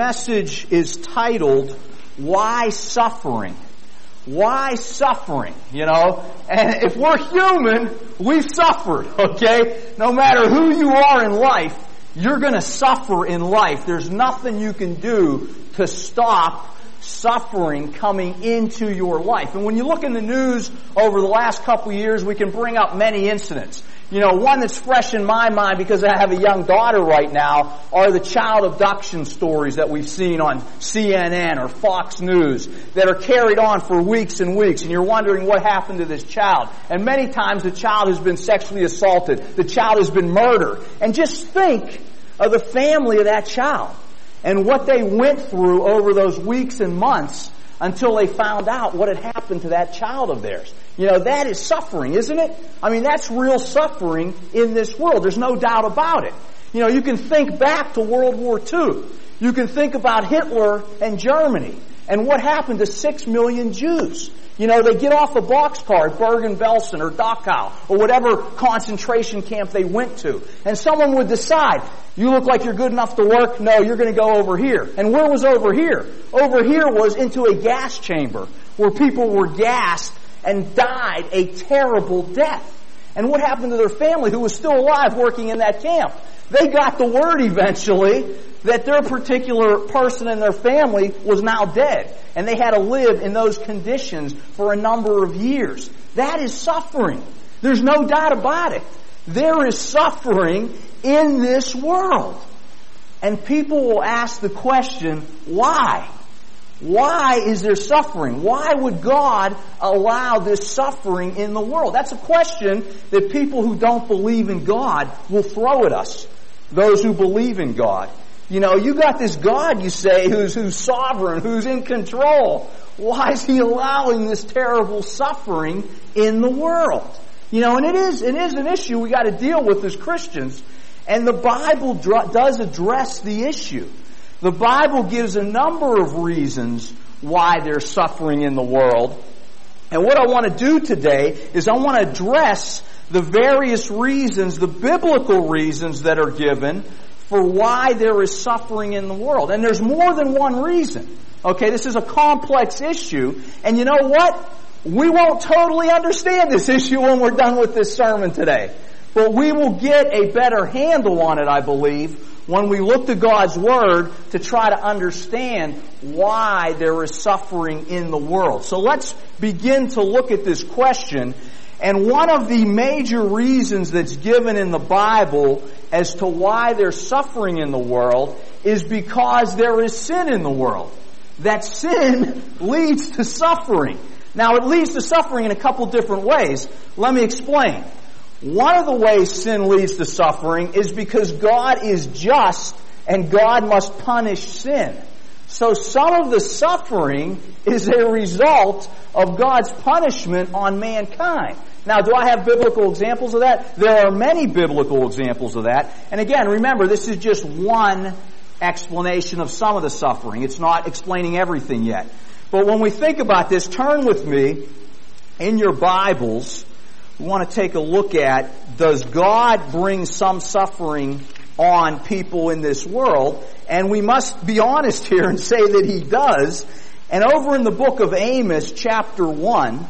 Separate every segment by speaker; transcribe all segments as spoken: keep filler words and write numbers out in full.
Speaker 1: message is titled, Why Suffering? Why suffering? You know, and if we're human, we've suffered, okay? No matter who you are in life, you're going to suffer in life. There's nothing you can do to stop suffering coming into your life. And when you look in the news over the last couple of years, we can bring up many incidents. You know, one that's fresh in my mind because I have a young daughter right now are the child abduction stories that we've seen on C N N or Fox News that are carried on for weeks and weeks, and you're wondering what happened to this child. And many times the child has been sexually assaulted. The child has been murdered. And just think of the family of that child and what they went through over those weeks and months until they found out what had happened to that child of theirs. You know, that is suffering, isn't it? I mean, that's real suffering in this world. There's no doubt about it. You know, you can think back to World War Two. You can think about Hitler and Germany and what happened to six million Jews. You know, they get off a boxcar at Bergen-Belsen or Dachau or whatever concentration camp they went to. And someone would decide, you look like you're good enough to work. No, you're going to go over here. And where was over here? Over here was into a gas chamber where people were gassed and died a terrible death. And what happened to their family who was still alive working in that camp? They got the word eventually that their particular person in their family was now dead. And they had to live in those conditions for a number of years. That is suffering. There's no doubt about it. There is suffering in this world. And people will ask the question, why? Why is there suffering? Why would God allow this suffering in the world? That's a question that people who don't believe in God will throw at us. Those who believe in God. You know, you got this God, you say, who's, who's sovereign, who's in control. Why is He allowing this terrible suffering in the world? You know, and it is, it is an issue we got to deal with as Christians. And the Bible dr- does address the issue. The Bible gives a number of reasons why there's suffering in the world. And what I want to do today is I want to address the various reasons, the biblical reasons that are given for why there is suffering in the world. And there's more than one reason. Okay, this is a complex issue. And you know what? We won't totally understand this issue when we're done with this sermon today. But we will get a better handle on it, I believe, when we look to God's Word to try to understand why there is suffering in the world. So let's begin to look at this question. And one of the major reasons that's given in the Bible as to why there's suffering in the world is because there is sin in the world. That sin leads to suffering. Now, it leads to suffering in a couple different ways. Let me explain. One of the ways sin leads to suffering is because God is just and God must punish sin. So some of the suffering is a result of God's punishment on mankind. Now, do I have biblical examples of that? There are many biblical examples of that. And again, remember, this is just one explanation of some of the suffering. It's not explaining everything yet. But when we think about this, turn with me in your Bibles. We want to take a look at, does God bring some suffering on people in this world? And we must be honest here and say that He does. And over in the book of Amos, chapter one,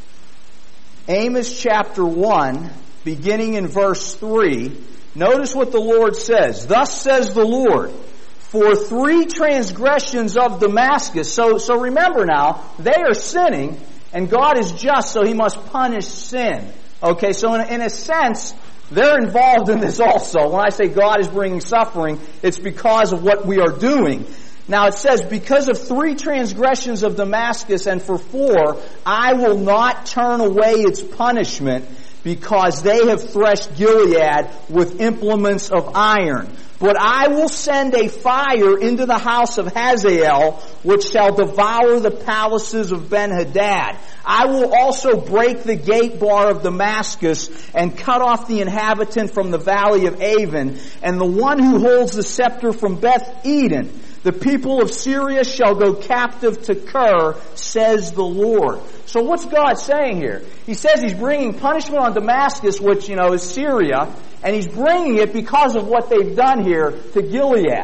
Speaker 1: Amos chapter one, beginning in verse three, notice what the Lord says. Thus says the Lord, for three transgressions of Damascus. So, so remember now, they are sinning, and God is just, so He must punish sin. Okay, so in, in a sense, they're involved in this also. When I say God is bringing suffering, it's because of what we are doing. Now it says, because of three transgressions of Damascus, and for four, I will not turn away its punishment, because they have threshed Gilead with implements of iron. But I will send a fire into the house of Hazael, which shall devour the palaces of Ben-Hadad. I will also break the gate bar of Damascus and cut off the inhabitant from the valley of Avon, and the one who holds the scepter from Beth Eden. The people of Syria shall go captive to Kir, says the Lord. So what's God saying here? He says He's bringing punishment on Damascus, which, you know, is Syria, and He's bringing it because of what they've done here to Gilead.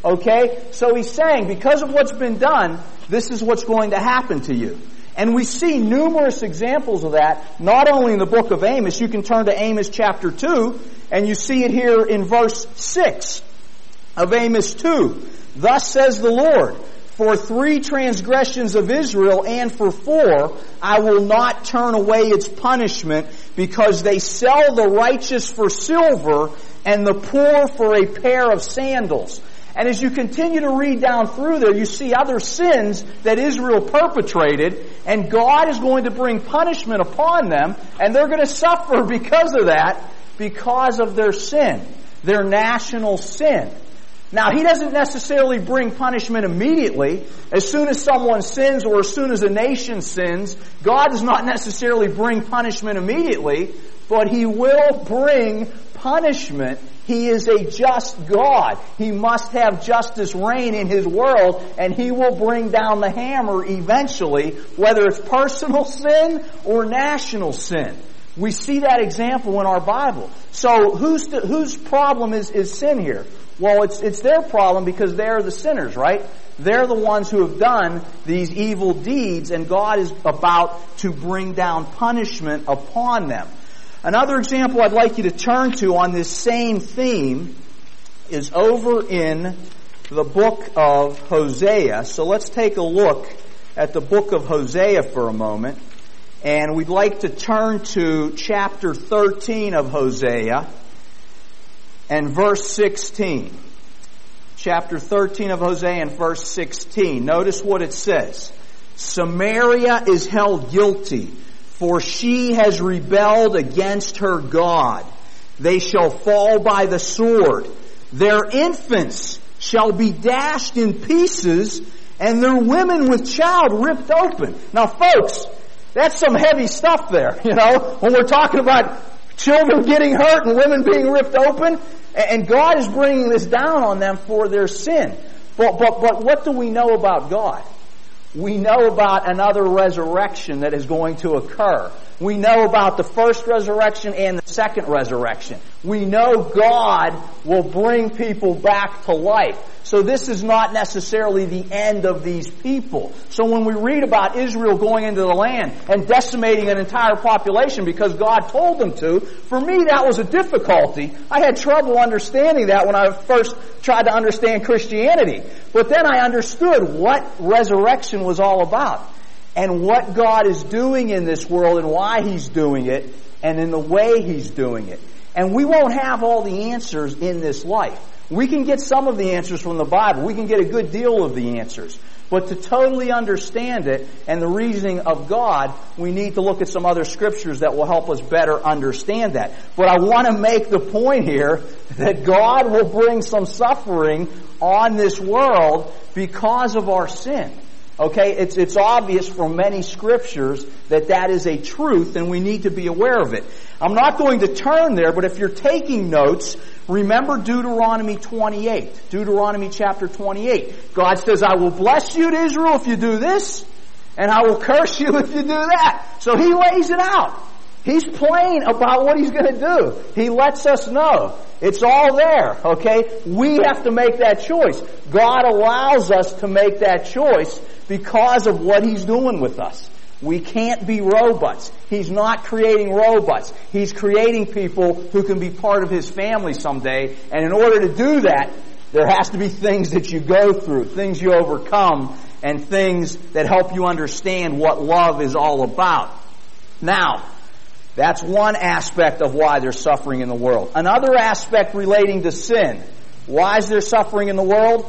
Speaker 1: Okay? So he's saying, because of what's been done, this is what's going to happen to you. And we see numerous examples of that, not only in the book of Amos. You can turn to Amos chapter two, and you see it here in verse six of Amos two. Thus says the Lord, for three transgressions of Israel and for four, I will not turn away its punishment, because they sell the righteous for silver and the poor for a pair of sandals. And as you continue to read down through there, you see other sins that Israel perpetrated, and God is going to bring punishment upon them, and they're going to suffer because of that, because of their sin, their national sin. Now, He doesn't necessarily bring punishment immediately. As soon as someone sins or as soon as a nation sins, God does not necessarily bring punishment immediately, but He will bring punishment. He is a just God. He must have justice reign in His world, and He will bring down the hammer eventually, whether it's personal sin or national sin. We see that example in our Bible. So whose whose problem is, is sin here? Well, it's it's their problem, because they're the sinners, right? They're the ones who have done these evil deeds, and God is about to bring down punishment upon them. Another example I'd like you to turn to on this same theme is over in the book of Hosea. So let's take a look at the book of Hosea for a moment. And we'd like to turn to chapter thirteen of Hosea and verse sixteen. Chapter thirteen of Hosea and verse sixteen. Notice what it says. Samaria is held guilty, for she has rebelled against her God. They shall fall by the sword. Their infants shall be dashed in pieces, and their women with child ripped open. Now, folks, that's some heavy stuff there, you know, when we're talking about children getting hurt and women being ripped open. And God is bringing this down on them for their sin. But, but, but what do we know about God? We know about another resurrection that is going to occur. We know about the first resurrection and the second resurrection. We know God will bring people back to life. So this is not necessarily the end of these people. So when we read about Israel going into the land and decimating an entire population because God told them to, for me that was a difficulty. I had trouble understanding that when I first tried to understand Christianity. But then I understood what resurrection was all about, and what God is doing in this world, and why He's doing it, and in the way He's doing it. And we won't have all the answers in this life. We can get some of the answers from the Bible. We can get a good deal of the answers. But to totally understand it and the reasoning of God, we need to look at some other scriptures that will help us better understand that. But I want to make the point here that God will bring some suffering on this world because of our sin. Okay, it's it's obvious from many scriptures that that is a truth, and we need to be aware of it. I'm not going to turn there, but if you're taking notes, remember Deuteronomy twenty-eight. Deuteronomy chapter twenty-eight. God says, I will bless you to Israel if you do this, and I will curse you if you do that. So He lays it out. He's plain about what He's going to do. He lets us know. It's all there, okay? We have to make that choice. God allows us to make that choice because of what He's doing with us. We can't be robots. He's not creating robots. He's creating people who can be part of His family someday. And in order to do that, there has to be things that you go through, things you overcome, and things that help you understand what love is all about. Now, that's one aspect of why there's suffering in the world. Another aspect relating to sin. Why is there suffering in the world?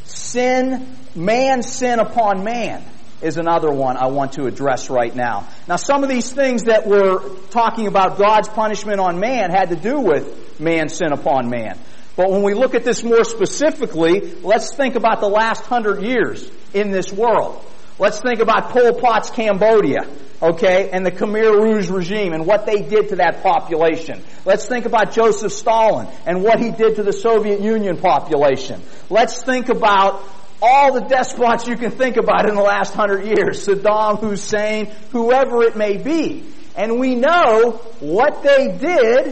Speaker 1: Sin, man's sin upon man is another one I want to address right now. Now, some of these things that we're talking about, God's punishment on man, had to do with man's sin upon man. But when we look at this more specifically, let's think about the last hundred years in this world. Let's think about Pol Pot's Cambodia, okay, and the Khmer Rouge regime and what they did to that population. Let's think about Joseph Stalin and what he did to the Soviet Union population. Let's think about all the despots you can think about in the last hundred years, Saddam Hussein, whoever it may be. And we know what they did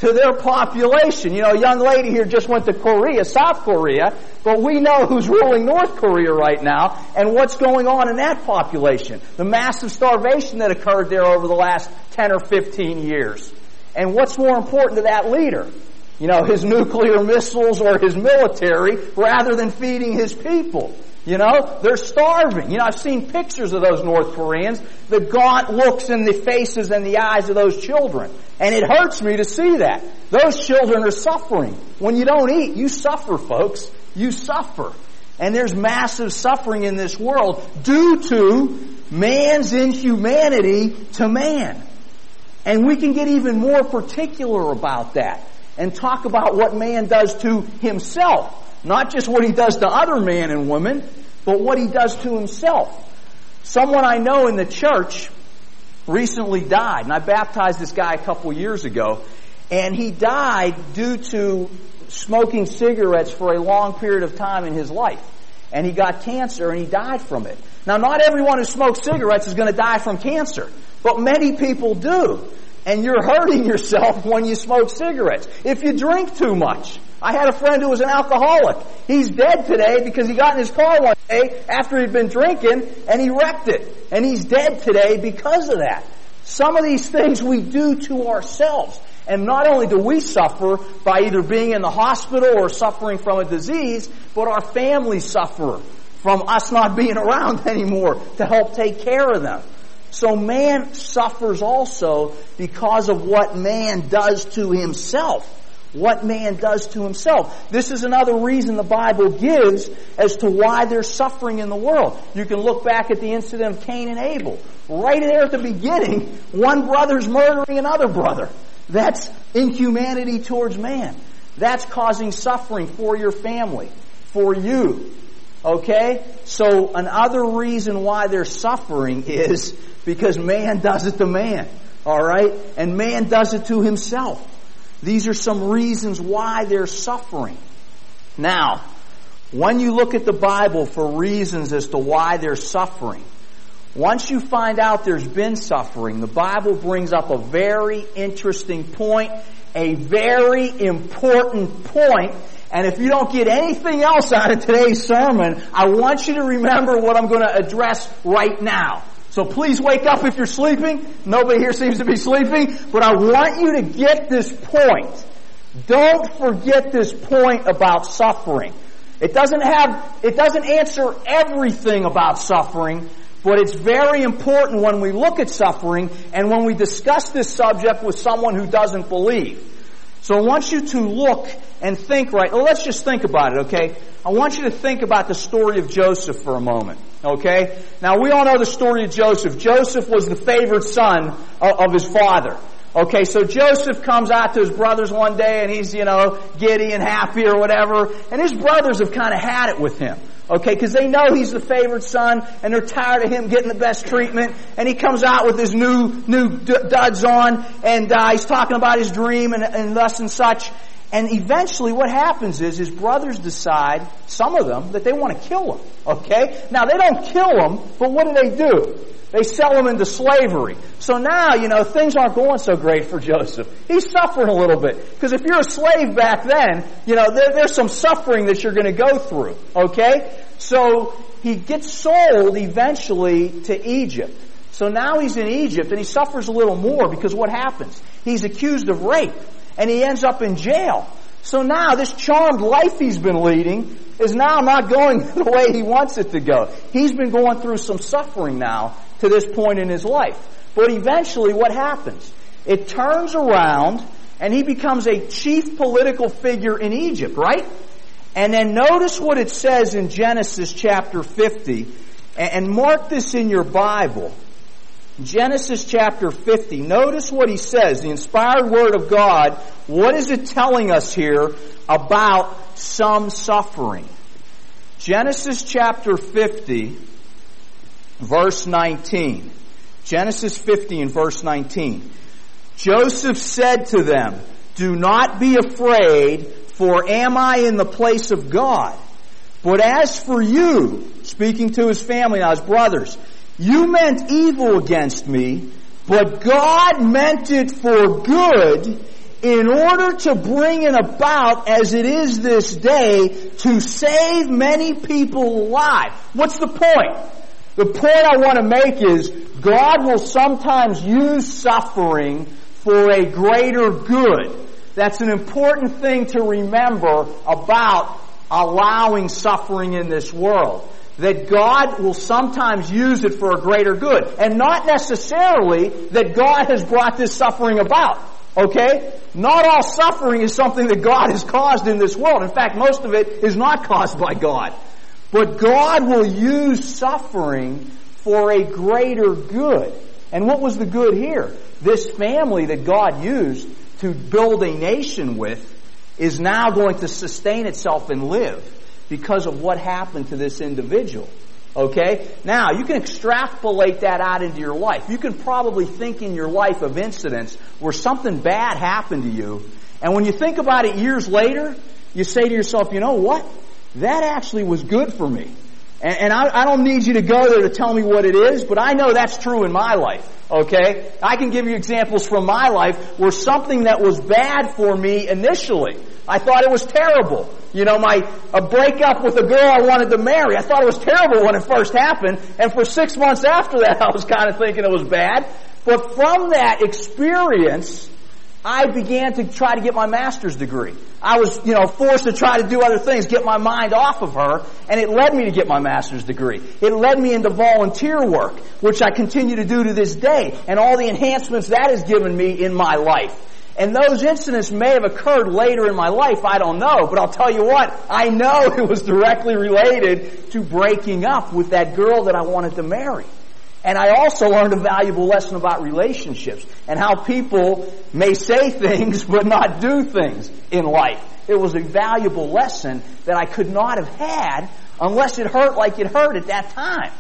Speaker 1: to their population. You know, a young lady here just went to Korea, South Korea, but we know who's ruling North Korea right now and what's going on in that population. The massive starvation that occurred there over the last ten or fifteen years. And what's more important to that leader? You know, his nuclear missiles or his military rather than feeding his people. You know, they're starving. You know, I've seen pictures of those North Koreans, the gaunt looks in the faces and the eyes of those children. And it hurts me to see that. Those children are suffering. When you don't eat, you suffer, folks. You suffer. And there's massive suffering in this world due to man's inhumanity to man. And we can get even more particular about that and talk about what man does to himself. Not just what he does to other men and women, but what he does to himself. Someone I know in the church recently died, and I baptized this guy a couple years ago, and he died due to smoking cigarettes for a long period of time in his life. And he got cancer, and he died from it. Now, not everyone who smokes cigarettes is going to die from cancer, but many people do. And you're hurting yourself when you smoke cigarettes. If you drink too much. I had a friend who was an alcoholic. He's dead today because he got in his car one day after he'd been drinking and he wrecked it. And he's dead today because of that. Some of these things we do to ourselves. And not only do we suffer by either being in the hospital or suffering from a disease, but our families suffer from us not being around anymore to help take care of them. So man suffers also because of what man does to himself. What man does to himself. This is another reason the Bible gives as to why there's suffering in the world. You can look back at the incident of Cain and Abel. Right there at the beginning, one brother's murdering another brother. That's inhumanity towards man. That's causing suffering for your family, for you. Okay? So another reason why there's suffering is because man does it to man. Alright? And man does it to himself. These are some reasons why there's suffering. Now, when you look at the Bible for reasons as to why there's suffering, once you find out there's been suffering, the Bible brings up a very interesting point, a very important point, and if you don't get anything else out of today's sermon, I want you to remember what I'm going to address right now. So please wake up if you're sleeping. Nobody here seems to be sleeping. But I want you to get this point. Don't forget this point about suffering. It doesn't have, it doesn't answer everything about suffering, but it's very important when we look at suffering and when we discuss this subject with someone who doesn't believe. So I want you to look and think right. Well, let's just think about it, okay? I want you to think about the story of Joseph for a moment, okay? Now, we all know the story of Joseph. Joseph was the favored son of his father. Okay, so Joseph comes out to his brothers one day and he's, you know, giddy and happy or whatever. And his brothers have kind of had it with him. Okay, because they know he's the favored son and they're tired of him getting the best treatment. And he comes out with his new, new duds on and uh, he's talking about his dream and, and thus and such. And eventually what happens is his brothers decide, some of them, that they want to kill him. Okay? Now they don't kill him, but what do they do? They sell him into slavery. So now, you know, things aren't going so great for Joseph. He's suffering a little bit. Because if you're a slave back then, you know, there, there's some suffering that you're going to go through. Okay? So he gets sold eventually to Egypt. So now he's in Egypt and he suffers a little more because what happens? He's accused of rape and he ends up in jail. So now this charmed life he's been leading is now not going the way he wants it to go. He's been going through some suffering now to this point in his life. But eventually what happens? It turns around and he becomes a chief political figure in Egypt, right? And then notice what it says in Genesis chapter fifty. And mark this in your Bible. Genesis chapter fifty. Notice what he says. The inspired word of God. What is it telling us here about some suffering? Genesis chapter fifty. Verse nineteen. Genesis fifty and verse nineteen. Joseph said to them, "Do not be afraid, for am I in the place of God? But as for you," speaking to his family now, his brothers, "you meant evil against me, but God meant it for good in order to bring it about as it is this day to save many people alive. What's the point? The point I want to make is God will sometimes use suffering for a greater good. That's an important thing to remember about allowing suffering in this world. That God will sometimes use it for a greater good. And not necessarily that God has brought this suffering about. Okay? Not all suffering is something that God has caused in this world. In fact, most of it is not caused by God. But God will use suffering for a greater good. And what was the good here? This family that God used to build a nation with is now going to sustain itself and live because of what happened to this individual. Okay? Now, you can extrapolate that out into your life. You can probably think in your life of incidents where something bad happened to you, and when you think about it years later, you say to yourself, you know what? That actually was good for me. And, and I, I don't need you to go there to tell me what it is, but I know that's true in my life. Okay? I can give you examples from my life where something that was bad for me initially, I thought it was terrible. You know, my a breakup with a girl I wanted to marry, I thought it was terrible when it first happened, and for six months after that I was kind of thinking it was bad. But from that experience, I began to try to get my master's degree. I was, you know, forced to try to do other things, get my mind off of her, and it led me to get my master's degree. It led me into volunteer work, which I continue to do to this day, and all the enhancements that has given me in my life. And those incidents may have occurred later in my life, I don't know, but I'll tell you what, I know it was directly related to breaking up with that girl that I wanted to marry. And I also learned a valuable lesson about relationships and how people may say things but not do things in life. It was a valuable lesson that I could not have had unless it hurt like it hurt at that time.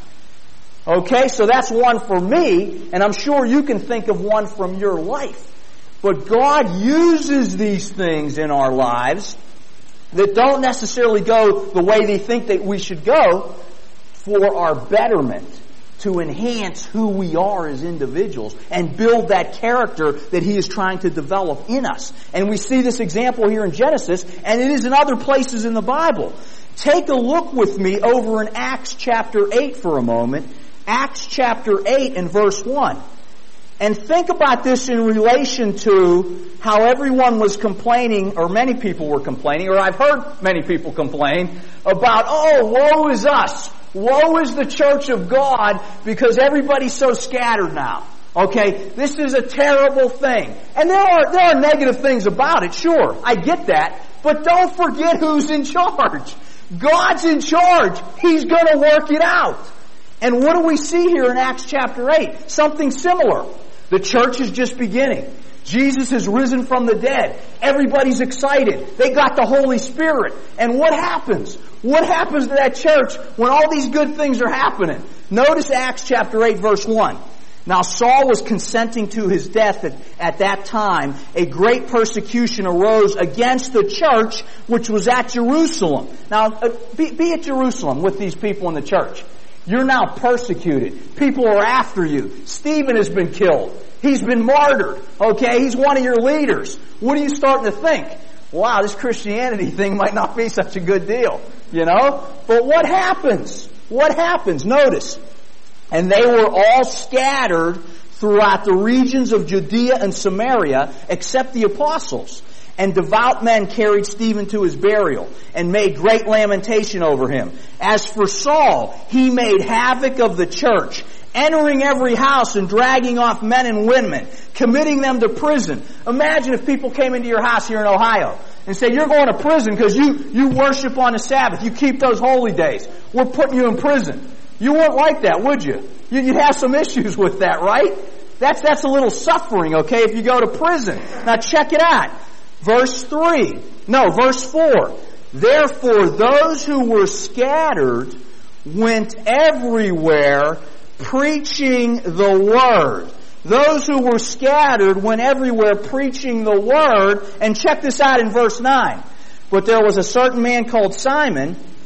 Speaker 1: Okay, so that's one for me, and I'm sure you can think of one from your life. But God uses these things in our lives that don't necessarily go the way they think that we should go for our betterment, to enhance who we are as individuals and build that character that He is trying to develop in us. And we see this example here in Genesis, and it is in other places in the Bible. Take a look with me over in Acts chapter eight for a moment. Acts chapter eight and verse one. And think about this in relation to how everyone was complaining, or many people were complaining, or I've heard many people complain about, oh, woe is us. Woe is the church of God because everybody's so scattered now. Okay, this is a terrible thing. And there are, there are negative things about it, sure. I get that. But don't forget who's in charge. God's in charge. He's going to work it out. And what do we see here in Acts chapter eight? Something similar. The church is just beginning. Jesus has risen from the dead. Everybody's excited. They got the Holy Spirit. And what happens? What happens to that church when all these good things are happening? Notice Acts chapter eight verse one. Now Saul was consenting to his death at, at that time. A great persecution arose against the church which was at Jerusalem. Now, uh, be, be at Jerusalem with these people in the church. You're now persecuted. People are after you. Stephen has been killed. He's been martyred. Okay? He's one of your leaders. What are you starting to think? Wow, this Christianity thing might not be such a good deal. You know? But what happens? What happens? Notice. And they were all scattered throughout the regions of Judea and Samaria, except the apostles. And devout men carried Stephen to his burial and made great lamentation over him. As for Saul, he made havoc of the church, entering every house and dragging off men and women, committing them to prison. Imagine if people came into your house here in Ohio and said, you're going to prison because you, you worship on the Sabbath. You keep those holy days. We're putting you in prison. You wouldn't like that, would you? You'd have some issues with that, right? That's, that's a little suffering, okay, if you go to prison. Now check it out. Verse three. No, verse four. Therefore, those who were scattered went everywhere preaching the word. Those who were scattered went everywhere preaching the word. And check this out in verse nine. But there was a certain man called Simon,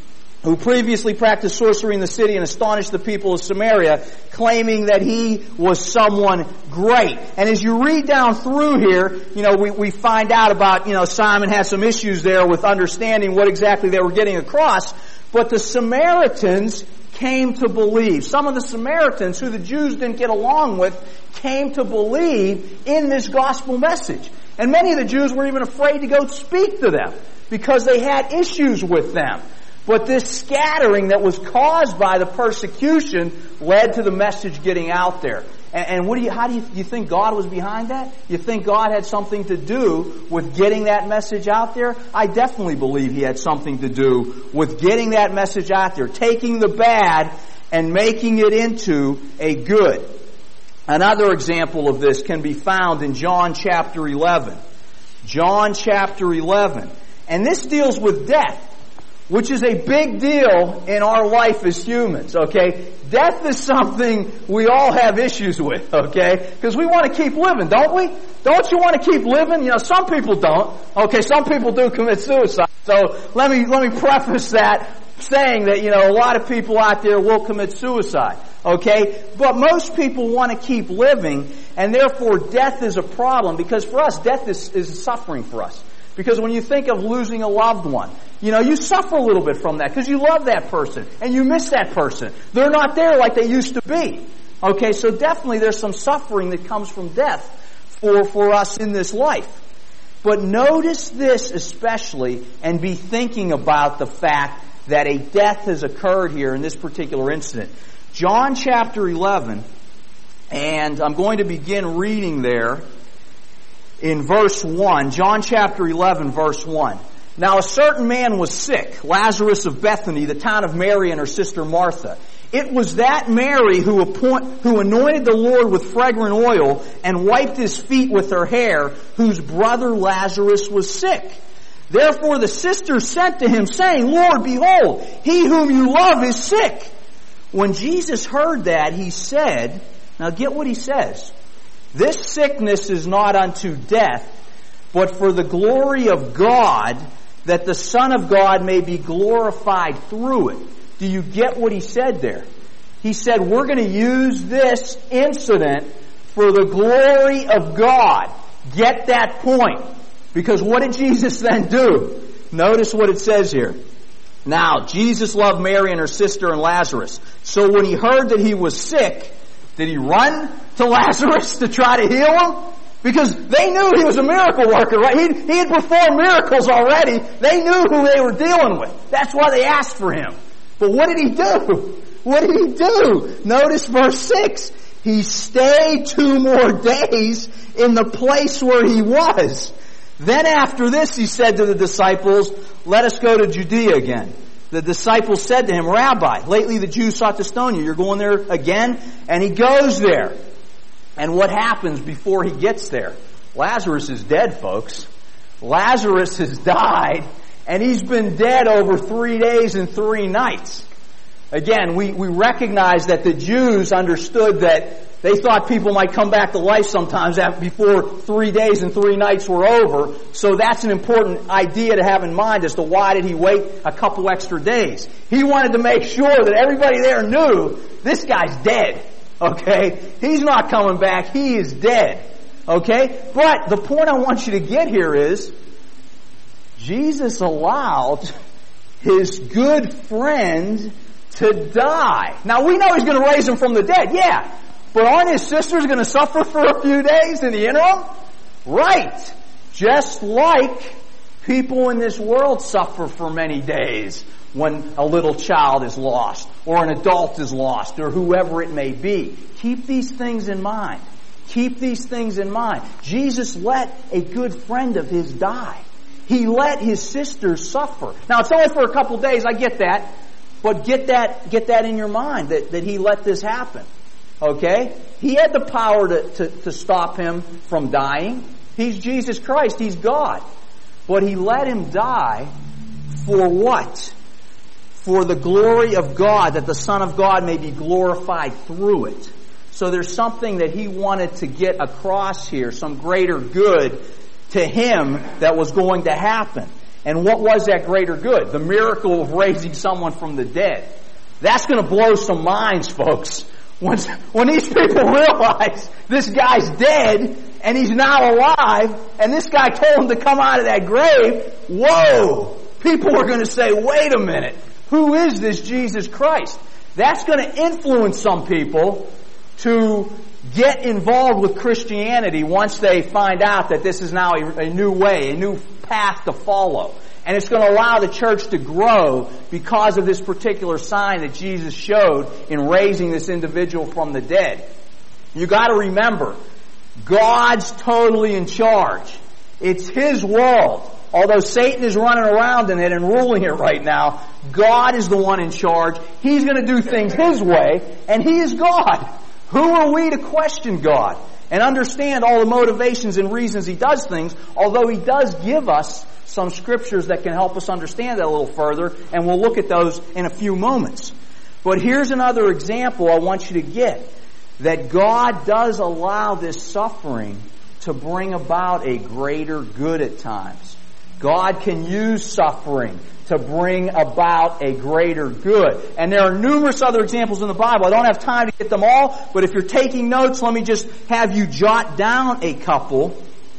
Speaker 1: who previously practiced sorcery in the city and astonished the people of Samaria, claiming that he was someone great. And as you read down through here, you know, we, we find out about, you know, Simon had some issues there with understanding what exactly they were getting across, but the Samaritans came to believe. Some of the Samaritans, who the Jews didn't get along with, came to believe in this gospel message. And many of the Jews were even afraid to go speak to them because they had issues with them. But this scattering that was caused by the persecution led to the message getting out there. And, and what do you, how do you, you think God was behind that? You think God had something to do with getting that message out there? I definitely believe He had something to do with getting that message out there, taking the bad and making it into a good. Another example of this can be found in John chapter eleven. John chapter eleven. And this deals with death, which is a big deal in our life as humans, okay? Death is something we all have issues with, okay? Because we want to keep living, don't we? Don't you want to keep living? You know, some people don't. Okay, some people do commit suicide. So let me, let me preface that saying that, you know, a lot of people out there will commit suicide, okay? But most people want to keep living, and therefore death is a problem, because for us, death is, is suffering for us. Because when you think of losing a loved one, you know, you suffer a little bit from that because you love that person and you miss that person. They're not there like they used to be. Okay, so definitely there's some suffering that comes from death for, for us in this life. But notice this especially, and be thinking about the fact that a death has occurred here in this particular incident. John chapter eleven, and I'm going to begin reading there in verse one, John chapter eleven, verse one. Now a certain man was sick, Lazarus of Bethany, the town of Mary and her sister Martha. It was that Mary who, appoint, who anointed the Lord with fragrant oil and wiped His feet with her hair, whose brother Lazarus was sick. Therefore the sisters sent to Him, saying, Lord, behold, he whom you love is sick. When Jesus heard that, He said, now get what He says, this sickness is not unto death, but for the glory of God, that the Son of God may be glorified through it. Do you get what He said there? He said, we're going to use this incident for the glory of God. Get that point. Because what did Jesus then do? Notice what it says here. Now, Jesus loved Mary and her sister and Lazarus. So when He heard that he was sick, did He run to Lazarus to try to heal him? Because they knew he was a miracle worker, right? He, he had performed miracles already. They knew who they were dealing with. That's why they asked for Him. But what did He do? What did He do? Notice verse six. He stayed two more days in the place where he was. Then after this, He said to the disciples, let us go to Judea again. The disciples said to Him, Rabbi, lately the Jews sought to stone you. You're going there again? And He goes there. And what happens before He gets there? Lazarus is dead, folks. Lazarus has died, and he's been dead over three days and three nights. Again, we, we recognize that the Jews understood that they thought people might come back to life sometimes after, before three days and three nights were over. So that's an important idea to have in mind as to why did He wait a couple extra days. He wanted to make sure that everybody there knew this guy's dead. Okay? He's not coming back. He is dead. Okay? But the point I want you to get here is Jesus allowed His good friend to die. Now we know He's going to raise him from the dead. Yeah. But aren't his sisters going to suffer for a few days in the interim? Right. Just like people in this world suffer for many days when a little child is lost, or an adult is lost, or whoever it may be. Keep these things in mind. Keep these things in mind. Jesus let a good friend of His die. He let His sisters suffer. Now, it's only for a couple days, I get that. But get that, get that in your mind, that, that He let this happen. Okay? He had the power to, to, to stop him from dying. He's Jesus Christ. He's God. But He let him die for what? For the glory of God, that the Son of God may be glorified through it. So there's something that He wanted to get across here, some greater good to Him that was going to happen. And what was that greater good? The miracle of raising someone from the dead. That's going to blow some minds, folks. When, when these people realize this guy's dead and he's now alive, and this guy told him to come out of that grave, whoa! People are going to say, wait a minute, who is this Jesus Christ? That's going to influence some people to get involved with Christianity once they find out that this is now a, a new way, a new path to follow. And it's going to allow the church to grow because of this particular sign that Jesus showed in raising this individual from the dead. You got to remember, God's totally in charge. It's His world. Although Satan is running around in it and ruling it right now, God is the one in charge. He's going to do things His way, and He is God. Who are we to question God and understand all the motivations and reasons He does things, although He does give us some scriptures that can help us understand that a little further, and we'll look at those in a few moments. But here's another example I want you to get, that God does allow this suffering to bring about a greater good at times. God can use suffering to bring about a greater good. And there are numerous other examples in the Bible. I don't have time to get them all, but if you're taking notes, let me just have you jot down a couple.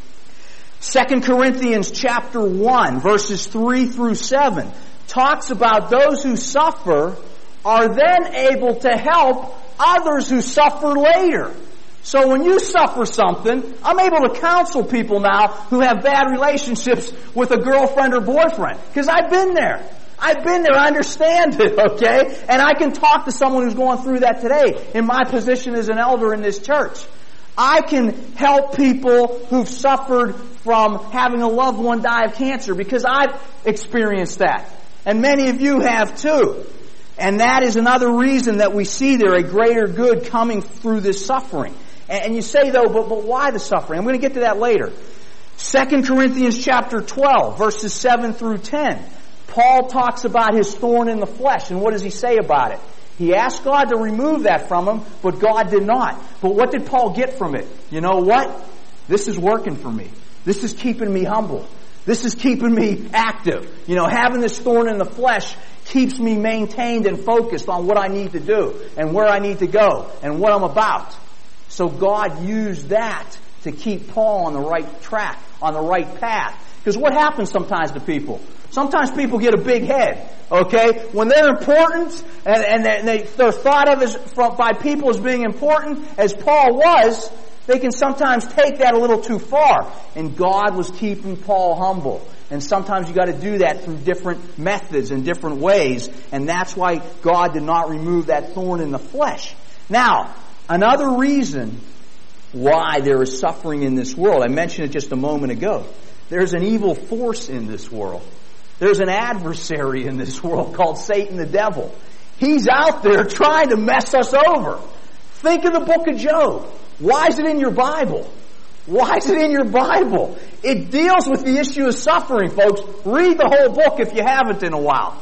Speaker 1: Second Corinthians chapter one, verses three through seven, talks about those who suffer are then able to help others who suffer later. So when you suffer something, I'm able to counsel people now who have bad relationships with a girlfriend or boyfriend. Because I've been there. I've been there. I understand it, okay? And I can talk to someone who's going through that today in my position as an elder in this church. I can help people who've suffered from having a loved one die of cancer because I've experienced that. And many of you have too. And that is another reason that we see there a greater good coming through this suffering. And you say though, but, but why the suffering? I'm going to get to that later. Second Corinthians chapter twelve, verses seven through ten. Paul talks about his thorn in the flesh, and what does he say about it? He asked God to remove that from him, but God did not. But what did Paul get from it? You know what? This is working for me. This is keeping me humble. This is keeping me active. You know, having this thorn in the flesh keeps me maintained and focused on what I need to do and where I need to go and what I'm about. So God used that to keep Paul on the right track, on the right path. Because what happens sometimes to people? Sometimes people get a big head, okay? When they're important and, and they, they, they're thought of as, by people as being important, as Paul was, they can sometimes take that a little too far. And God was keeping Paul humble. And sometimes you got to do that through different methods and different ways. And that's why God did not remove that thorn in the flesh. Now, another reason why there is suffering in this world, I mentioned it just a moment ago. There's an evil force in this world. There's an adversary in this world called Satan the devil. He's out there trying to mess us over. Think of the book of Job. Why is it in your Bible? Why is it in your Bible? It deals with the issue of suffering, folks. Read the whole book if you haven't in a while.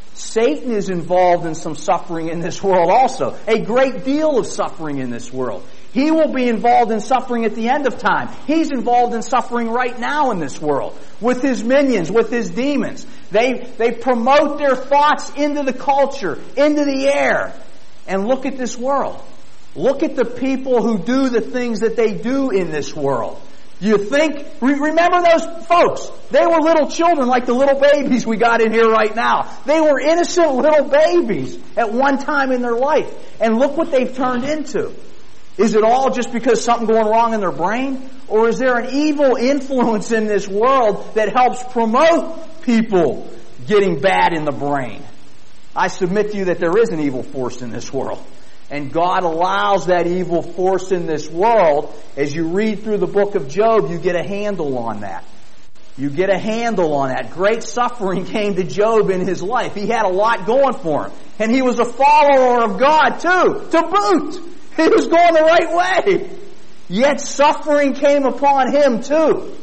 Speaker 1: Satan is involved in some suffering in this world also. A great deal of suffering in this world. He will be involved in suffering at the end of time. He's involved in suffering right now in this world. With his minions, with his demons. They, they promote their thoughts into the culture, into the air. And look at this world. Look at the people who do the things that they do in this world. You think, remember those folks? They were little children like the little babies we got in here right now. They were innocent little babies at one time in their life. And look what they've turned into. Is it all just because something going wrong in their brain? Or is there an evil influence in this world that helps promote people getting bad in the brain? I submit to you that there is an evil force in this world. And God allows that evil force in this world. As you read through the book of Job, you get a handle on that. You get a handle on that. Great suffering came to Job in his life. He had a lot going for him. And he was a follower of God too, to boot. He was going the right way. Yet suffering came upon him too.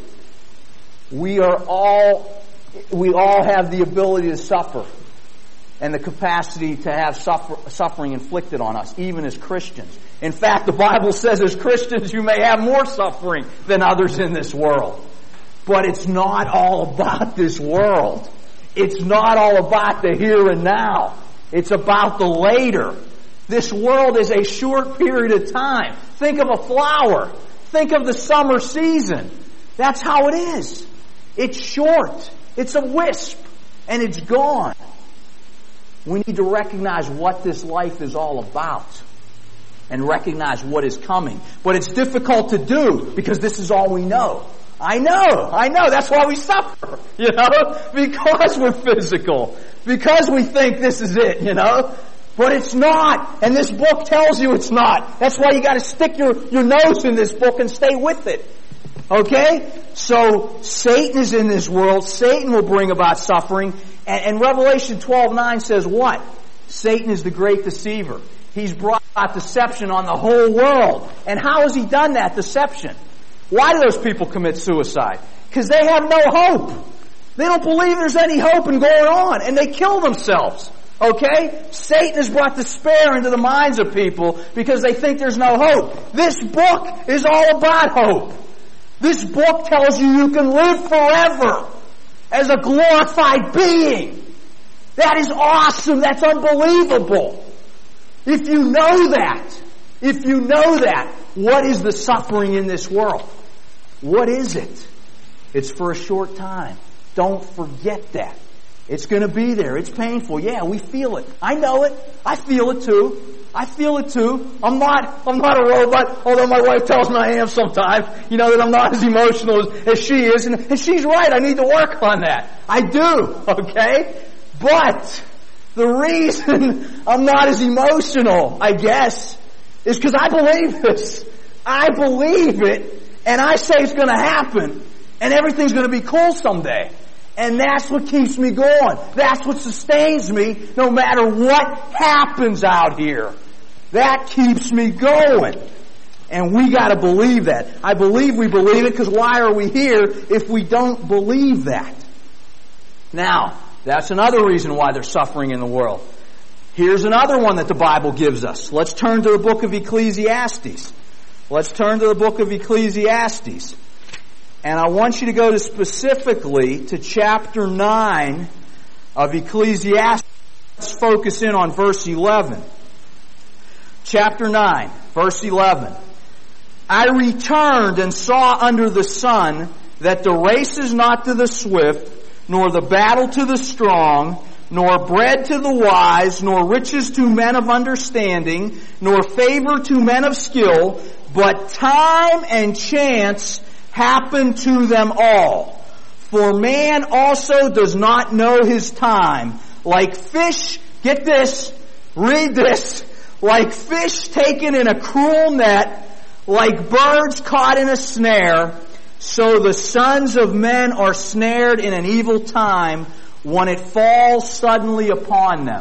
Speaker 1: We are all, we all have the ability to suffer. And the capacity to have suffer, suffering inflicted on us, even as Christians. In fact, the Bible says as Christians you may have more suffering than others in this world. But it's not all about this world. It's not all about the here and now. It's about the later. This world is a short period of time. Think of a flower. Think of the summer season. That's how it is. It's short. It's a wisp. And it's gone. We need to recognize what this life is all about. And recognize what is coming. But it's difficult to do because this is all we know. I know, I know, that's why we suffer, you know, because we're physical, because we think this is it, you know, but it's not, and this book tells you it's not. That's why you gotta stick your, your nose in this book and stay with it, okay? So, Satan is in this world, Satan will bring about suffering, and, and Revelation twelve nine says what? Satan is the great deceiver. He's brought about deception on the whole world. And how has he done that deception? Why do those people commit suicide? Because they have no hope. They don't believe there's any hope in going on, and they kill themselves. Okay? Satan has brought despair into the minds of people because they think there's no hope. This book is all about hope. This book tells you you can live forever as a glorified being. That is awesome. That's unbelievable. If you know that, if you know that, what is the suffering in this world? What is it? It's for a short time. Don't forget that. It's going to be there. It's painful. Yeah, we feel it. I know it. I feel it too. I feel it too. I'm not, I'm not a robot, although my wife tells me I am sometimes. You know, that I'm not as emotional as, as she is. And, and she's right. I need to work on that. I do. Okay? But the reason I'm not as emotional, I guess, is because I believe this. I believe it. And I say it's going to happen. And everything's going to be cool someday. And that's what keeps me going. That's what sustains me no matter what happens out here. That keeps me going. And we got to believe that. I believe we believe it because why are we here if we don't believe that? Now, that's another reason why there's suffering in the world. Here's another one that the Bible gives us. Let's turn to the book of Ecclesiastes. Let's turn to the book of Ecclesiastes. And I want you to go to specifically to chapter nine of Ecclesiastes. Let's focus in on verse eleven. Chapter nine, verse eleven. I returned and saw under the sun that the race is not to the swift, nor the battle to the strong, nor bread to the wise, nor riches to men of understanding, nor favor to men of skill, but time and chance happen to them all. For man also does not know his time. Like fish, get this, read this, like fish taken in a cruel net, like birds caught in a snare, so the sons of men are snared in an evil time when it falls suddenly upon them.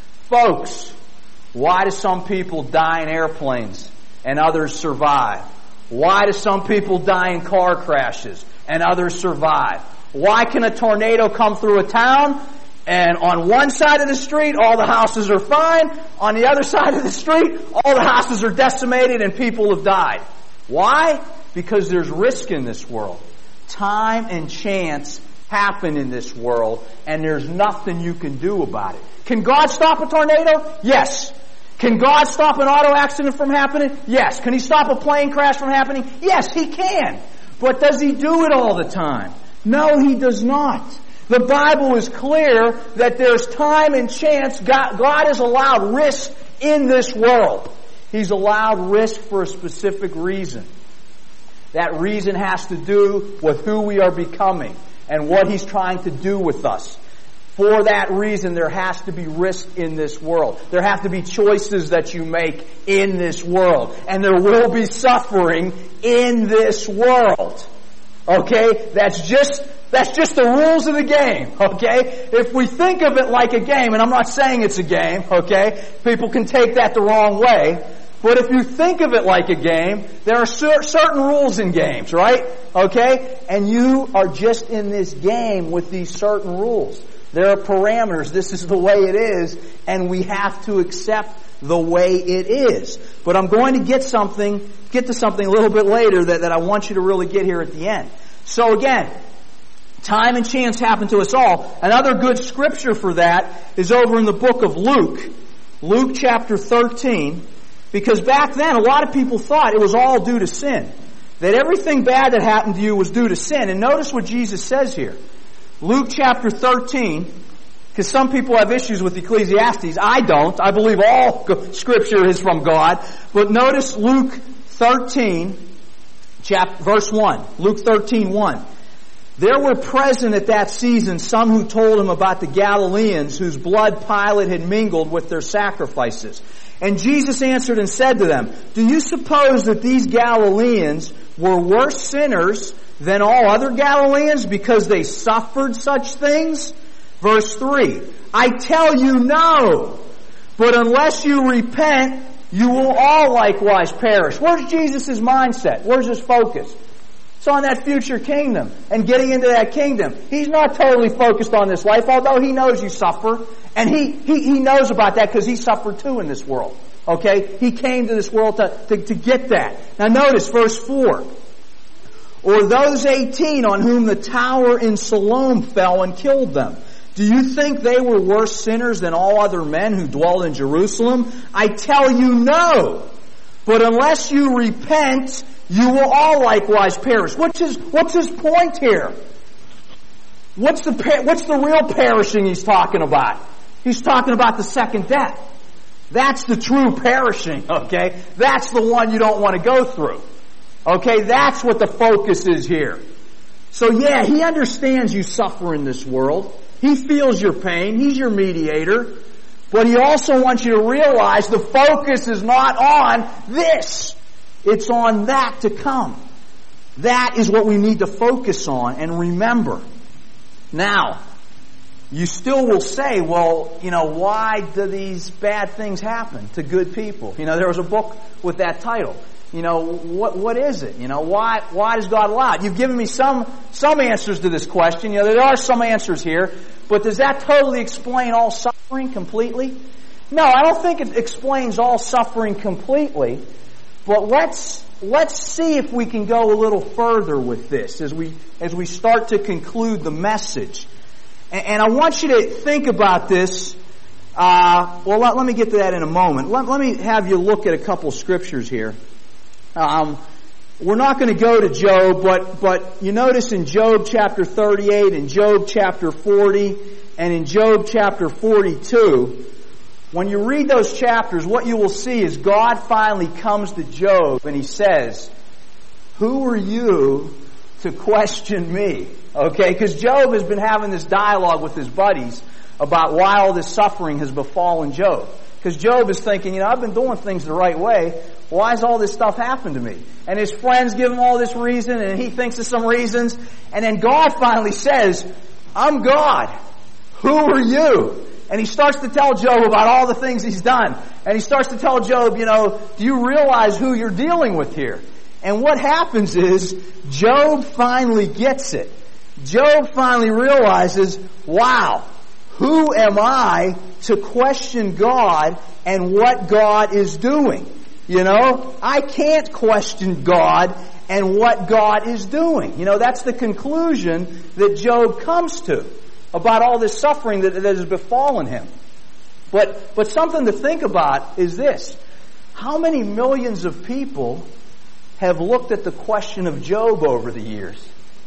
Speaker 1: Folks, why do some people die in airplanes and others survive? Why do some people die in car crashes and others survive? Why can a tornado come through a town and on one side of the street all the houses are fine, on the other side of the street all the houses are decimated and people have died? Why? Because there's risk in this world. Time and chance happen in this world and there's nothing you can do about it. Can God stop a tornado? Yes. Can God stop an auto accident from happening? Yes. Can He stop a plane crash from happening? Yes, He can. But does He do it all the time? No, He does not. The Bible is clear that there's time and chance. God, God has allowed risk in this world. He's allowed risk for a specific reason. That reason has to do with who we are becoming and what He's trying to do with us. For that reason, there has to be risk in this world. There have to be choices that you make in this world. And there will be suffering in this world. Okay? That's just, that's just the rules of the game. Okay? If we think of it like a game, and I'm not saying it's a game, okay? People can take that the wrong way. But if you think of it like a game, there are cer- certain rules in games, right? Okay? And you are just in this game with these certain rules. There are parameters. This is the way it is, and we have to accept the way it is. But I'm going to get something, get to something a little bit later that, that I want you to really get here at the end. So again, Time and chance happen to us all. Another good scripture for that is over in the book of Luke. Luke chapter thirteen. Because back then, a lot of people thought it was all due to sin. That everything bad that happened to you was due to sin. And notice what Jesus says here. Luke chapter thirteen. Because some people have issues with Ecclesiastes. I don't. I believe all scripture is from God. But notice Luke thirteen, chapter, verse one. Luke thirteen, one. There were present at that season some who told him about the Galileans whose blood Pilate had mingled with their sacrifices. And Jesus answered and said to them, do you suppose that these Galileans were worse sinners than all other Galileans because they suffered such things? Verse three, I tell you no, but unless you repent, you will all likewise perish. Where's Jesus' mindset? Where's his focus? It's on that future kingdom and getting into that kingdom. He's not totally focused on this life, although he knows you suffer. And he, he, he knows about that because he suffered too in this world. Okay? He came to this world to, to, to get that. Now notice verse four. Or those eighteen on whom the tower in Siloam fell and killed them. Do you think they were worse sinners than all other men who dwell in Jerusalem? I tell you no. But unless you repent, you will all likewise perish. What's his, what's his point here? What's the, what's the real perishing he's talking about? He's talking about the second death. That's the true perishing, okay? That's the one you don't want to go through. Okay, that's what the focus is here. So yeah, he understands you suffer in this world. He feels your pain. He's your mediator. But he also wants you to realize the focus is not on this. It's on that to come. That is what we need to focus on and remember. Now, you still will say, well, you know, why do these bad things happen to good people? You know, there was a book with that title. You know, what what is it? You know, why why does God allow it? You've given me some some answers to this question. You know, there are some answers here, but does that totally explain all suffering completely? No, I don't think it explains all suffering completely. But let's let's see if we can go a little further with this as we as we start to conclude the message. And, and I want you to think about this. Uh, well, let, let me get to that in a moment. Let, let me have you look at a couple scriptures here. Um, we're not going to go to Job, but but you notice in Job chapter thirty-eight, in Job chapter forty, and in Job chapter forty-two, when you read those chapters, what you will see is God finally comes to Job and he says, "Who are you to question me?" Okay, because Job has been having this dialogue with his buddies about why all this suffering has befallen Job. Because Job is thinking, you know, I've been doing things the right way. Why has all this stuff happened to me? And his friends give him all this reason, and he thinks of some reasons. And then God finally says, I'm God. Who are you? And he starts to tell Job about all the things he's done. And he starts to tell Job, you know, do you realize who you're dealing with here? And what happens is, Job finally gets it. Job finally realizes, wow, who am I to question God and what God is doing? You know, I can't question God and what God is doing. You know, that's the conclusion that Job comes to about all this suffering that, that has befallen him. But, but something to think about is this. How many millions of people have looked at the question of Job over the years?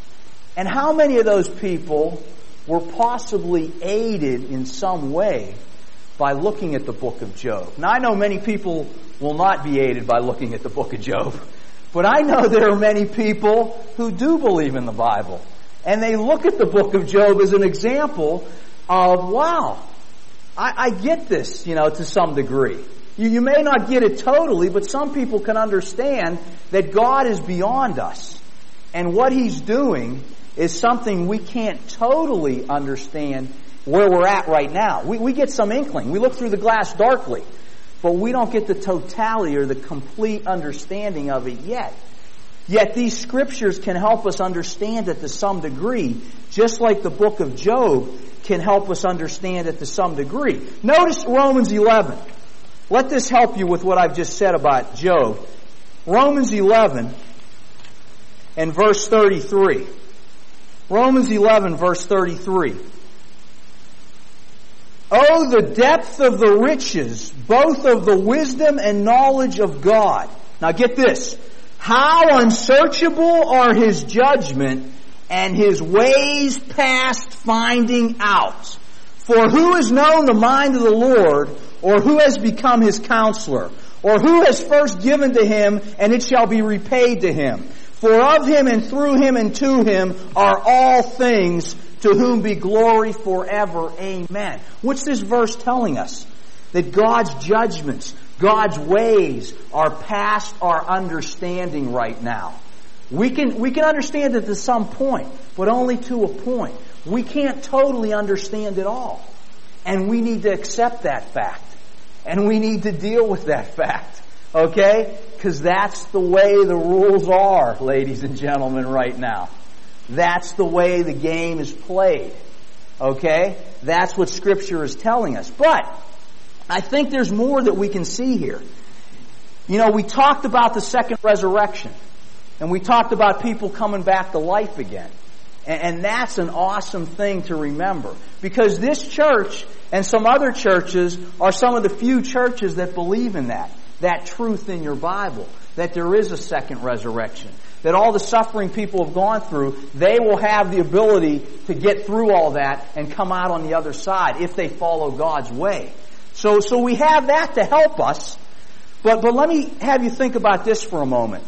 Speaker 1: And how many of those people were possibly aided in some way by looking at the book of Job? Now, I know many people will not be aided by looking at the book of Job, but I know there are many people who do believe in the Bible. And they look at the book of Job as an example of, wow, I, I get this, you know, to some degree. You, you may not get it totally, but some people can understand that God is beyond us. And what He's doing is something we can't totally understand where we're at right now. We, we get some inkling. We look through the glass darkly, but we don't get the totality or the complete understanding of it yet. Yet these scriptures can help us understand it to some degree, just like the book of Job can help us understand it to some degree. Notice Romans eleven. Let this help you with what I've just said about Job. Romans eleven and verse thirty-three. Romans eleven, verse thirty-three. Oh, the depth of the riches, both of the wisdom and knowledge of God. Now get this. How unsearchable are His judgment and His ways past finding out. For who has known the mind of the Lord, or who has become His counselor? Or who has first given to Him, and it shall be repaid to Him? For of Him and through Him and to Him are all things, to whom be glory forever. Amen. What's this verse telling us? That God's judgments, God's ways are past our understanding right now. We can, we can understand it to some point, but only to a point. We can't totally understand it all. And we need to accept that fact. And we need to deal with that fact. Okay? Because that's the way the rules are, ladies and gentlemen, right now. That's the way the game is played. Okay? That's what Scripture is telling us. But I think there's more that we can see here. You know, we talked about the second resurrection. And we talked about people coming back to life again. And that's an awesome thing to remember. Because this church and some other churches are some of the few churches that believe in that. That truth in your Bible. That there is a second resurrection. That all the suffering people have gone through, they will have the ability to get through all that and come out on the other side if they follow God's way. So, so we have that to help us. But, but let me have you think about this for a moment.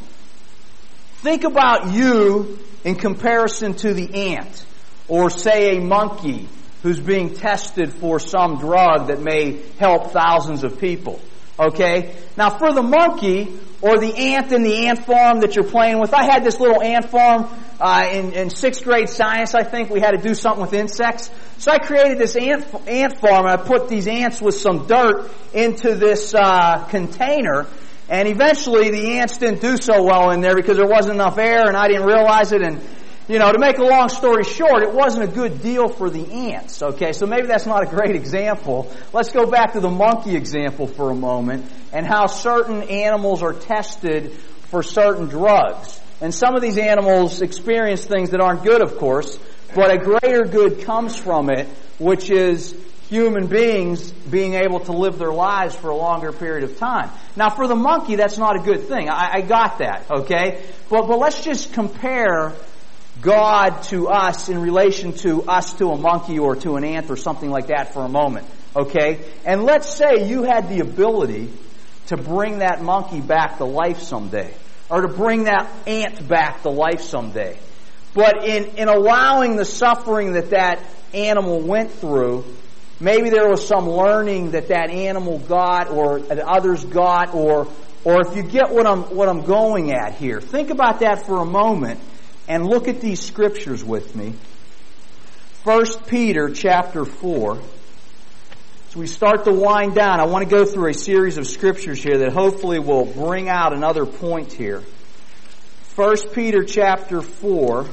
Speaker 1: Think about you in comparison to the ant, or say a monkey who's being tested for some drug that may help thousands of people. Okay? Now for the monkey, or the ant in the ant farm that you're playing with, I had this little ant farm uh, in, in sixth grade science, I think. We had to do something with insects. So I created this ant, ant farm, and I put these ants with some dirt into this uh, container. And eventually the ants didn't do so well in there because there wasn't enough air and I didn't realize it. And, you know, to make a long story short, it wasn't a good deal for the ants. Okay, so maybe that's not a great example. Let's go back to the monkey example for a moment and how certain animals are tested for certain drugs. And some of these animals experience things that aren't good, of course, but a greater good comes from it, which is human beings being able to live their lives for a longer period of time. Now, for the monkey, that's not a good thing. I, I got that, okay? But, but let's just compare God to us in relation to us to a monkey or to an ant or something like that for a moment, okay? And let's say you had the ability to bring that monkey back to life someday, or to bring that ant back to life someday. But in, in allowing the suffering that that animal went through, maybe there was some learning that that animal got, or that others got, or or if you get what I'm what I'm going at here. Think about that for a moment and look at these scriptures with me. First Peter chapter four. As we start to wind down, I want to go through a series of scriptures here that hopefully will bring out another point here. First Peter chapter four,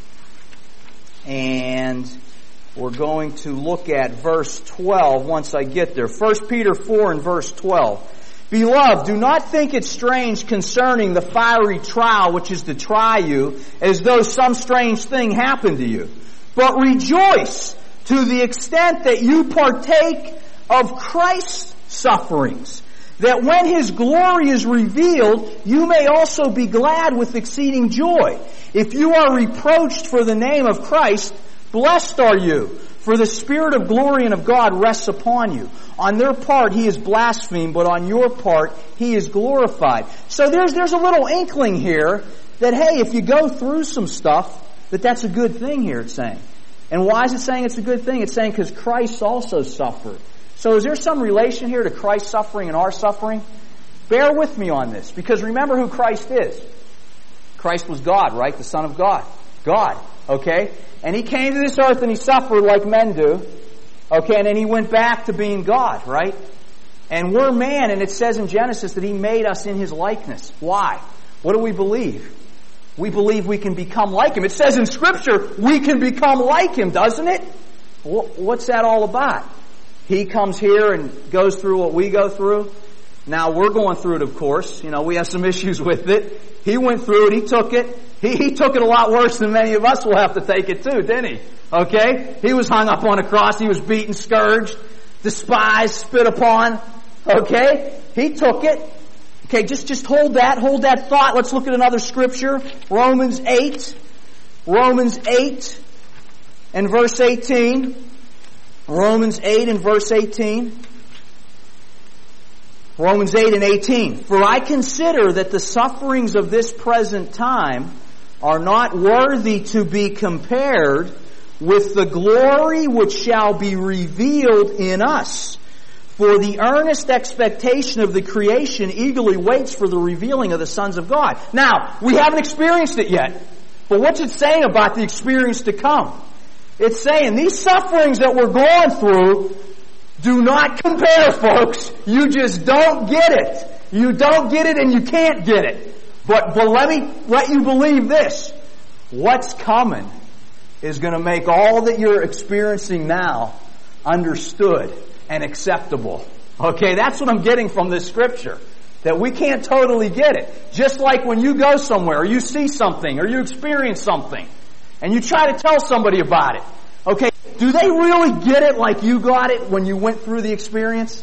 Speaker 1: and we're going to look at verse twelve once I get there. First Peter four and verse twelve. Beloved, do not think it strange concerning the fiery trial which is to try you, as though some strange thing happened to you. But rejoice to the extent that you partake of Christ's sufferings, that when His glory is revealed, you may also be glad with exceeding joy. If you are reproached for the name of Christ, blessed are you, for the Spirit of glory and of God rests upon you. On their part He is blasphemed, but on your part He is glorified. So there's there's a little inkling here that, hey, if you go through some stuff, that that's a good thing here, it's saying. And why is it saying it's a good thing? It's saying because Christ also suffered. So is there some relation here to Christ's suffering and our suffering? Bear with me on this, because remember who Christ is. Christ was God, right? The Son of God. God, okay? And He came to this earth and He suffered like men do. Okay, and then He went back to being God, right? And we're man, and it says in Genesis that He made us in His likeness. Why? What do we believe? We believe we can become like Him. It says in Scripture we can become like Him, doesn't it? What's that all about? He comes here and goes through what we go through. Now we're going through it, of course. You know, we have some issues with it. He went through it. He took it. He, he took it a lot worse than many of us will have to take it too, didn't he? Okay? He was hung up on a cross. He was beaten, scourged, despised, spit upon. Okay? He took it. Okay, just, just hold that. Hold that thought. Let's look at another scripture. Romans eight. Romans eight and verse eighteen. Romans eight and verse eighteen. Romans eight and eighteen. For I consider that the sufferings of this present time are not worthy to be compared with the glory which shall be revealed in us. For the earnest expectation of the creation eagerly waits for the revealing of the sons of God. Now, we haven't experienced it yet. But what's it saying about the experience to come? It's saying these sufferings that we're going through do not compare, folks. You just don't get it. You don't get it and you can't get it. But, but let me let you believe this. What's coming is going to make all that you're experiencing now understood and acceptable. Okay, that's what I'm getting from this scripture. That we can't totally get it. Just like when you go somewhere, or you see something, or you experience something, and you try to tell somebody about it. Okay, do they really get it like you got it when you went through the experience?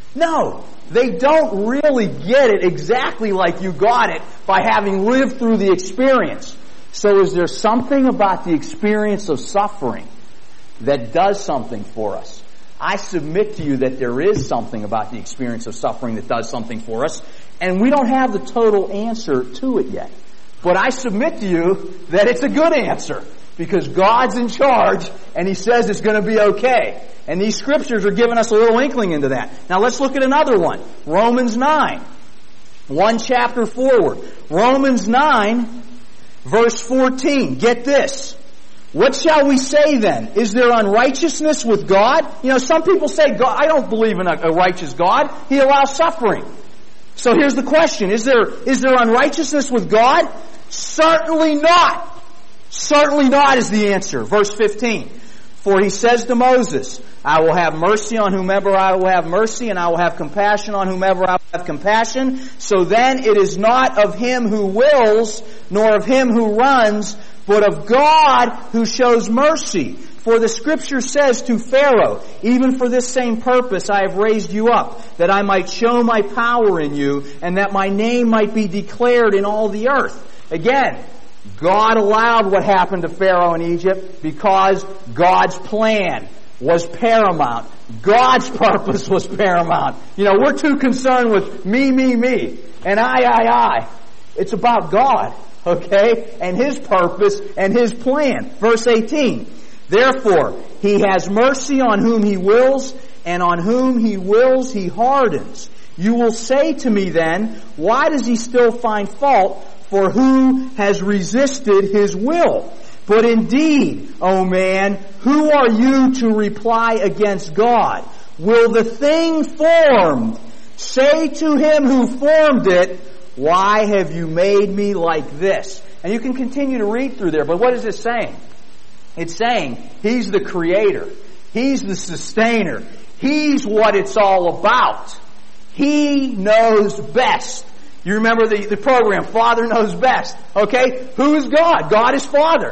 Speaker 1: No, they don't really get it exactly like you got it by having lived through the experience. So is there something about the experience of suffering that does something for us? I submit to you that there is something about the experience of suffering that does something for us, and we don't have the total answer to it yet. But I submit to you that it's a good answer, because God's in charge, and He says it's going to be okay. And these scriptures are giving us a little inkling into that. Now let's look at another one. Romans nine. One chapter forward. Romans nine, verse fourteen. Get this. What shall we say then? Is there unrighteousness with God? You know, some people say, God, I don't believe in a, a righteous God. He allows suffering. So here's the question. Is there, is there unrighteousness with God? Certainly not. Certainly not is the answer. Verse fifteen. For He says to Moses, I will have mercy on whomever I will have mercy, and I will have compassion on whomever I will have compassion. So then it is not of him who wills, nor of him who runs, but of God who shows mercy. For the Scripture says to Pharaoh, even for this same purpose I have raised you up, that I might show my power in you, and that my name might be declared in all the earth. Again, God allowed what happened to Pharaoh in Egypt because God's plan was paramount. God's purpose was paramount. You know, we're too concerned with me, me, me, and I, I, I. It's about God. Okay? And His purpose and His plan. Verse eighteen. Therefore, He has mercy on whom He wills, and on whom He wills He hardens. You will say to me then, why does He still find fault? For who has resisted His will? But indeed, O man, who are you to reply against God? Will the thing formed say to Him who formed it, why have you made me like this? And you can continue to read through there, but what is it saying? It's saying He's the creator. He's the sustainer. He's what it's all about. He knows best. You remember the, the program, Father Knows Best. Okay? Who is God? God is Father.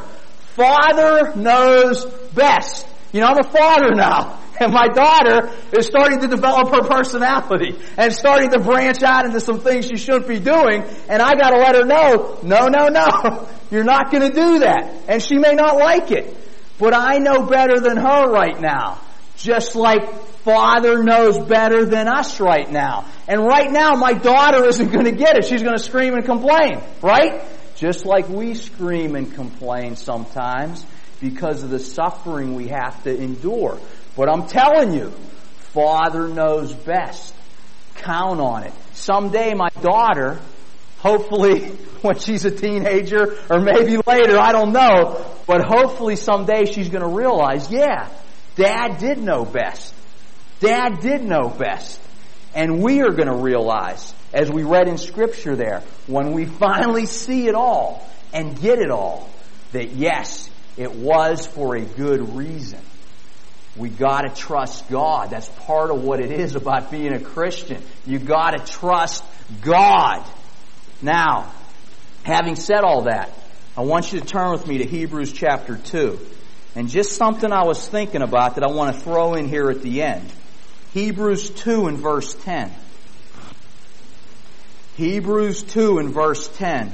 Speaker 1: Father knows best. You know, I'm a father now. And my daughter is starting to develop her personality and starting to branch out into some things she shouldn't be doing. And I got to let her know, no, no, no, you're not going to do that. And she may not like it. But I know better than her right now. Just like Father knows better than us right now. And right now, my daughter isn't going to get it. She's going to scream and complain, right? Just like we scream and complain sometimes because of the suffering we have to endure. But I'm telling you, Father knows best. Count on it. Someday my daughter, hopefully when she's a teenager or maybe later, I don't know, but hopefully someday she's going to realize, yeah, Dad did know best. Dad did know best. And we are going to realize, as we read in Scripture there, when we finally see it all and get it all, that yes, it was for a good reason. We got to trust God. That's part of what it is about being a Christian. You got to trust God. Now, having said all that, I want you to turn with me to Hebrews chapter two. And just something I was thinking about that I want to throw in here at the end. Hebrews two and verse ten. Hebrews two and verse ten.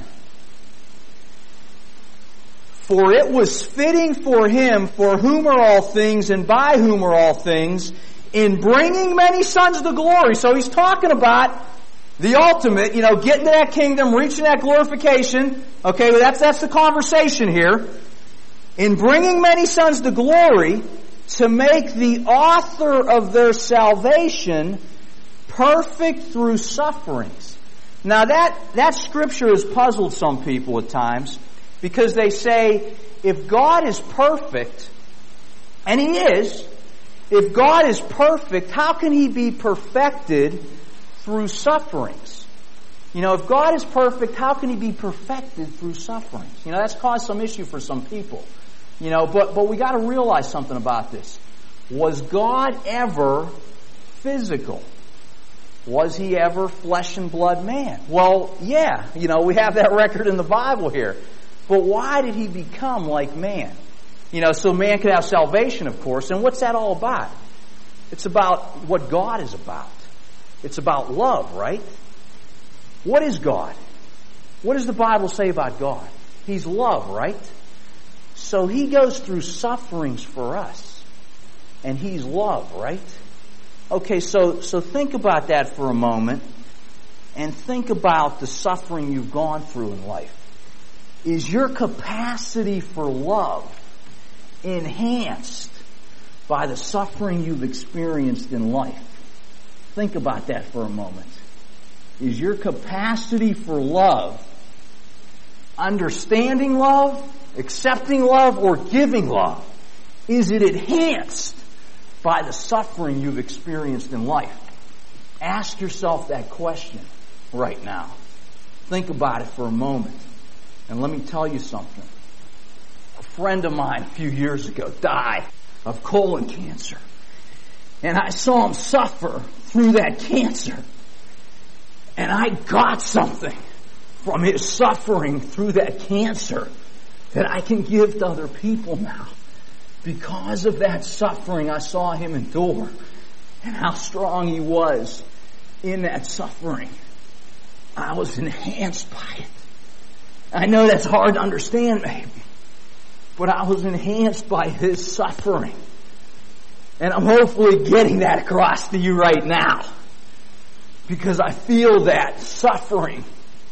Speaker 1: For it was fitting for him, for whom are all things and by whom are all things, in bringing many sons to glory. So he's talking about the ultimate, you know, getting to that kingdom, reaching that glorification. Okay, well that's, that's the conversation here. In bringing many sons to glory, to make the author of their salvation perfect through sufferings. Now that, that scripture has puzzled some people at times, because they say, if God is perfect, and He is, if God is perfect, how can He be perfected through sufferings? You know, if God is perfect, how can He be perfected through sufferings? You know, that's caused some issue for some people. You know, but, but we got to realize something about this. Was God ever physical? Was He ever flesh and blood man? Well, yeah, you know, we have that record in the Bible here. But why did He become like man? You know, so man could have salvation, of course. And what's that all about? It's about what God is about. It's about love, right? What is God? What does the Bible say about God? He's love, right? So He goes through sufferings for us. And He's love, right? Okay, so, so think about that for a moment. And think about the suffering you've gone through in life. Is your capacity for love enhanced by the suffering you've experienced in life? Think about that for a moment. Is your capacity for love, understanding love, accepting love, or giving love, is it enhanced by the suffering you've experienced in life? Ask yourself that question right now. Think about it for a moment. And let me tell you something. A friend of mine a few years ago died of colon cancer. And I saw him suffer through that cancer. And I got something from his suffering through that cancer that I can give to other people now. Because of that suffering I saw him endure and how strong he was in that suffering, I was enhanced by it. I know that's hard to understand maybe, but I was enhanced by his suffering. And I'm hopefully getting that across to you right now. Because I feel that suffering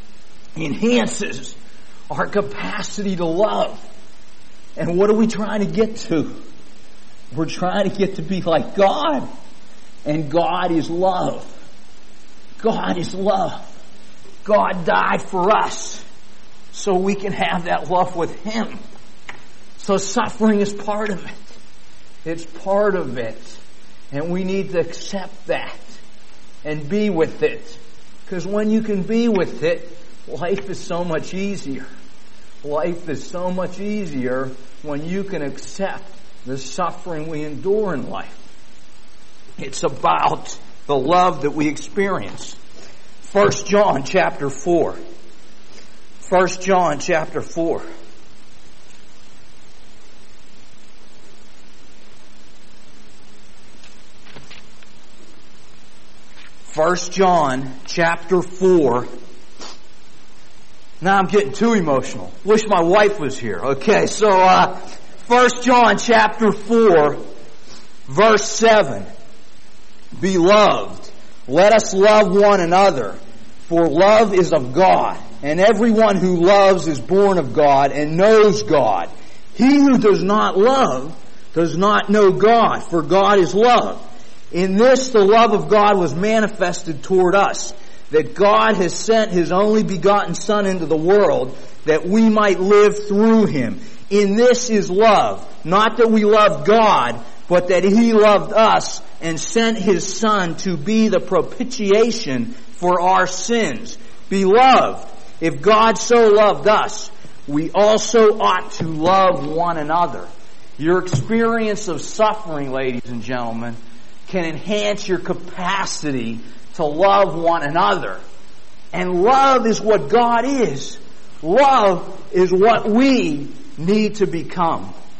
Speaker 1: enhances our capacity to love. And what are we trying to get to? We're trying to get to be like God. And God is love. God is love. God died for us so we can have that love with Him. So suffering is part of it. It's part of it. And we need to accept that and be with it. Because when you can be with it, life is so much easier. Life is so much easier when you can accept the suffering we endure in life. It's about the love that we experience. First John chapter four. First John chapter four. First John chapter four. Now I'm getting too emotional. Wish my wife was here. Okay, so uh First John chapter four, verse seven. Beloved, let us love one another, for love is of God, and everyone who loves is born of God and knows God. He who does not love does not know God, for God is love. In this the love of God was manifested toward us, that God has sent His only begotten Son into the world, that we might live through Him. In this is love, not that we loved God, but that He loved us and sent His Son to be the propitiation for our sins. Beloved, if God so loved us, we also ought to love one another. Your experience of suffering, ladies and gentlemen, can enhance your capacity to love one another. And love is what God is. Love is what we need to become.